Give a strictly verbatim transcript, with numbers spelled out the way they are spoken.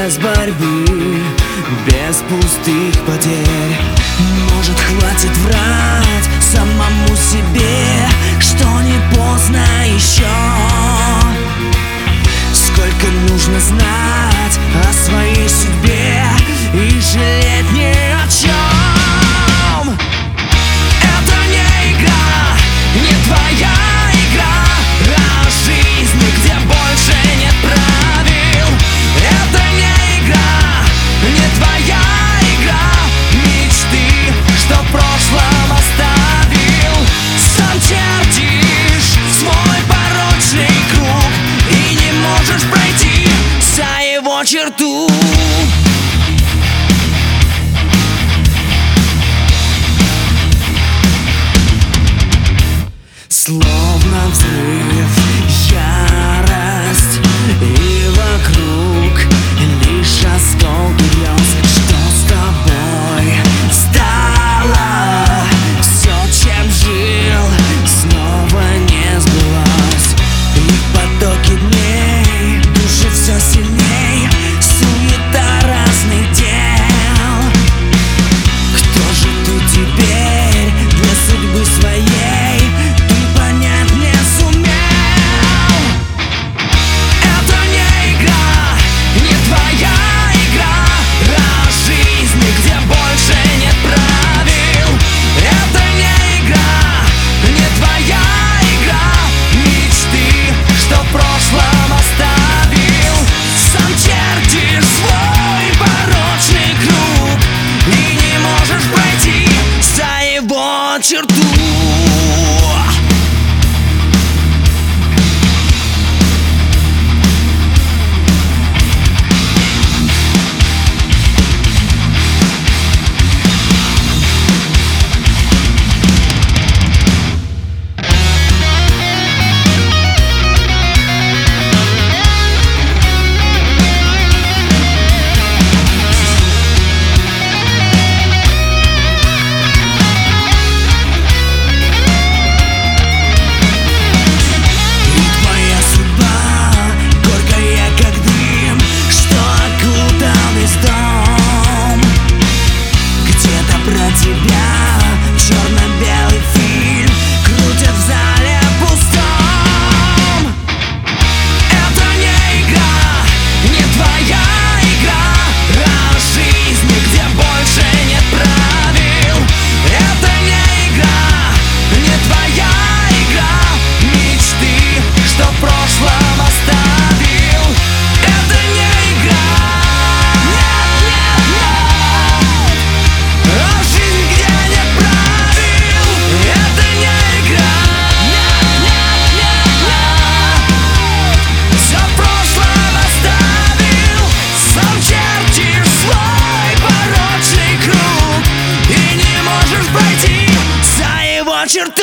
без борьбы, без пустых потерь. Может, хватит врать самому себе, что не поздно еще. Сколько нужно знать о своей судьбе и жалеть ни о чем. Это не игра, не твоя игра, а жизнь, где больше нет правил. Это не игра, не твоя игра, мечты, что в прошлом оставил. Сам чертишь свой порочный круг и не можешь пройти за его черту. Словно взрыв, ярость, и вокруг лишь осколки грез. Что с тобой стало? Все, чем жил, снова не сбылось. И в потоке дней души все сильней, суета разных дел. Кто же ты теперь для судьбы своей? Черту. Черту.